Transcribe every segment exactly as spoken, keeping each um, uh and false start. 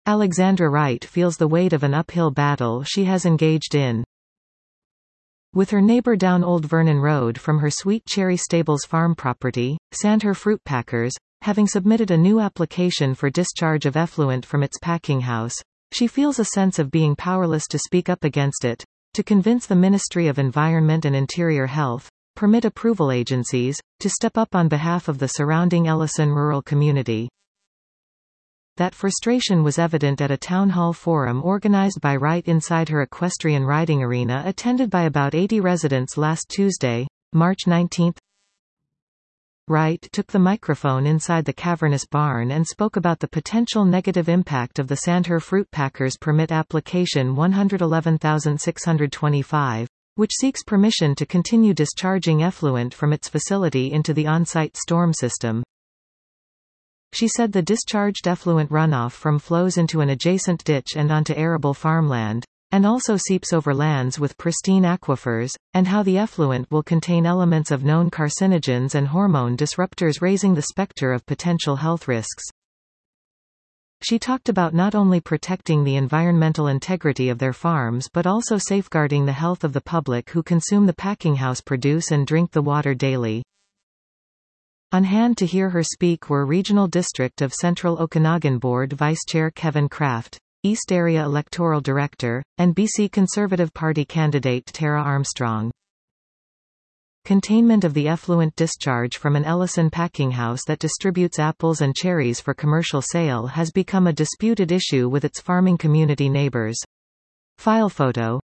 Alexandra Wright feels the weight of an uphill battle she has engaged in with her neighbor down Old Vernon Road from her Sweet Cherry Stables farm property, Sandher Fruit Packers, having submitted a new application for discharge of effluent from its packing house. She feels a sense of being powerless to speak up against it, to convince the Ministry of Environment and Interior Health, permit approval agencies, to step up on behalf of the surrounding Ellison rural community. That frustration was evident at a town hall forum organized by Wright inside her equestrian riding arena attended by about eighty residents last Tuesday, March nineteenth. Wright took the microphone inside the cavernous barn and spoke about the potential negative impact of the Sandher Fruit Packers Permit Application one hundred eleven thousand six hundred twenty-five, which seeks permission to continue discharging effluent from its facility into the on-site storm system. She said the discharged effluent runoff from flows into an adjacent ditch and onto arable farmland, and also seeps over lands with pristine aquifers, and how the effluent will contain elements of known carcinogens and hormone disruptors, raising the specter of potential health risks. She talked about not only protecting the environmental integrity of their farms but also safeguarding the health of the public who consume the packing house produce and drink the water daily. On hand to hear her speak were Regional District of Central Okanagan Board Vice Chair Kevin Kraft, East Area Electoral Director, and B C Conservative Party candidate Tara Armstrong. Containment of the effluent discharge from an Ellison packing house that distributes apples and cherries for commercial sale has become a disputed issue with its farming community neighbors. File photo.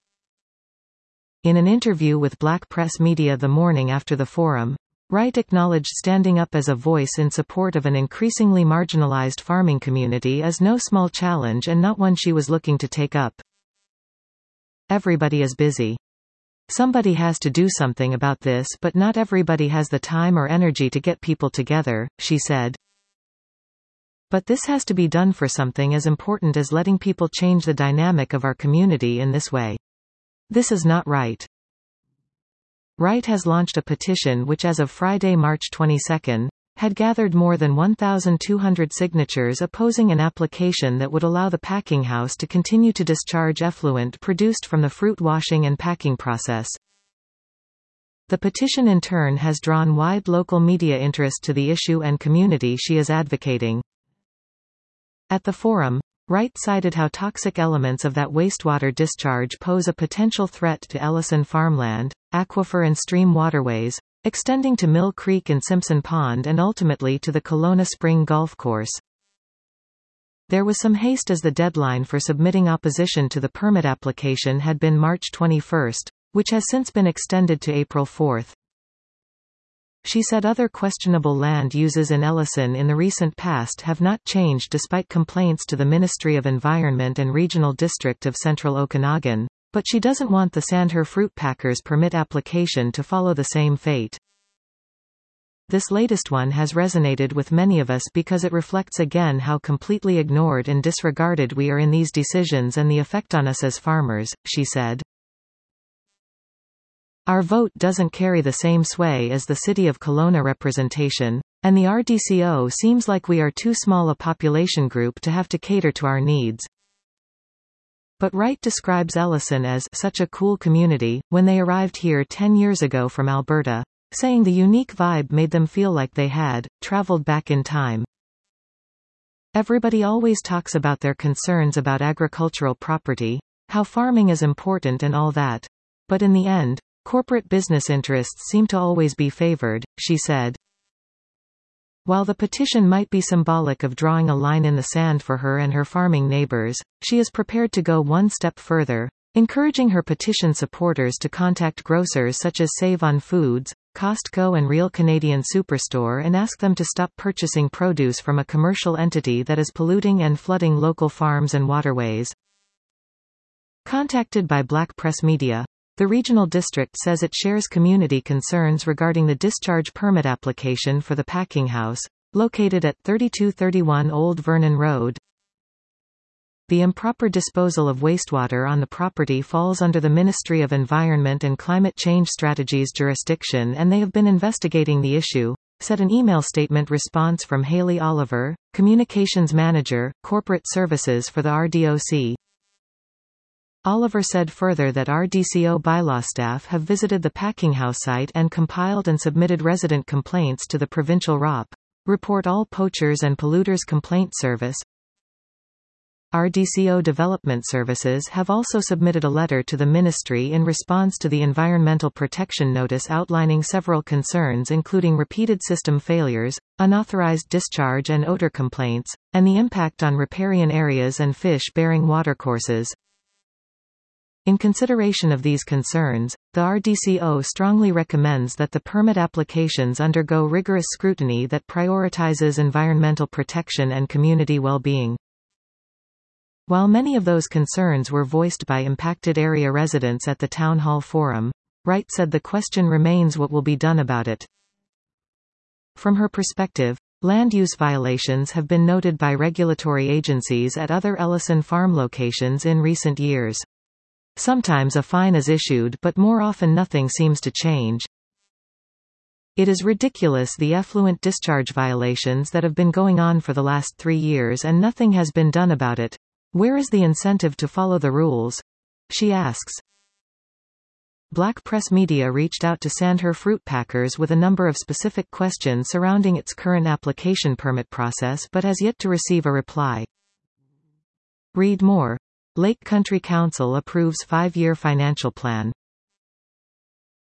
In an interview with Black Press Media the morning after the forum, Wright acknowledged standing up as a voice in support of an increasingly marginalized farming community is no small challenge and not one she was looking to take up. Everybody is busy. Somebody has to do something about this, but not everybody has the time or energy to get people together, she said. But this has to be done for something as important as letting people change the dynamic of our community in this way. This is not right. Wright has launched a petition which as of Friday, March twenty-second, had gathered more than one thousand two hundred signatures opposing an application that would allow the packing house to continue to discharge effluent produced from the fruit washing and packing process. The petition in turn has drawn wide local media interest to the issue and community she is advocating. At the forum, Wright cited how toxic elements of that wastewater discharge pose a potential threat to Ellison farmland, aquifer and stream waterways, extending to Mill Creek and Simpson Pond and ultimately to the Kelowna Spring Golf Course. There was some haste as the deadline for submitting opposition to the permit application had been March twenty-first, which has since been extended to April fourth. She said other questionable land uses in Ellison in the recent past have not changed despite complaints to the Ministry of Environment and Regional District of Central Okanagan, but she doesn't want the Sandher Fruit Packers Permit application to follow the same fate. This latest one has resonated with many of us because it reflects again how completely ignored and disregarded we are in these decisions and the effect on us as farmers, she said. Our vote doesn't carry the same sway as the City of Kelowna representation, and the R D C O seems like we are too small a population group to have to cater to our needs. But Wright describes Ellison as such a cool community when they arrived here ten years ago from Alberta, saying the unique vibe made them feel like they had traveled back in time. Everybody always talks about their concerns about agricultural property, how farming is important and all that. But in the end, corporate business interests seem to always be favored, she said. While the petition might be symbolic of drawing a line in the sand for her and her farming neighbors, she is prepared to go one step further, encouraging her petition supporters to contact grocers such as Save on Foods, Costco and Real Canadian Superstore and ask them to stop purchasing produce from a commercial entity that is polluting and flooding local farms and waterways. Contacted by Black Press Media, the regional district says it shares community concerns regarding the discharge permit application for the packing house, located at thirty-two thirty-one Old Vernon Road. The improper disposal of wastewater on the property falls under the Ministry of Environment and Climate Change Strategies jurisdiction and they have been investigating the issue, said an email statement response from Haley Oliver, Communications Manager, Corporate Services for the R D O C. Oliver said further that R D C O bylaw staff have visited the packing house site and compiled and submitted resident complaints to the provincial R O P, Report All Poachers and Polluters Complaint Service. R D C O Development Services have also submitted a letter to the Ministry in response to the Environmental Protection Notice outlining several concerns including repeated system failures, unauthorized discharge and odor complaints, and the impact on riparian areas and fish-bearing watercourses. In consideration of these concerns, the R D C O strongly recommends that the permit applications undergo rigorous scrutiny that prioritizes environmental protection and community well-being. While many of those concerns were voiced by impacted area residents at the Town Hall Forum, Wright said the question remains what will be done about it. From her perspective, land use violations have been noted by regulatory agencies at other Ellison Farm locations in recent years. Sometimes a fine is issued but more often nothing seems to change. It is ridiculous the effluent discharge violations that have been going on for the last three years and nothing has been done about it. Where is the incentive to follow the rules? She asks. Black Press Media reached out to Sandher Fruit Packers with a number of specific questions surrounding its current application permit process but has yet to receive a reply. Read more. Lake Country Council approves five-year financial plan.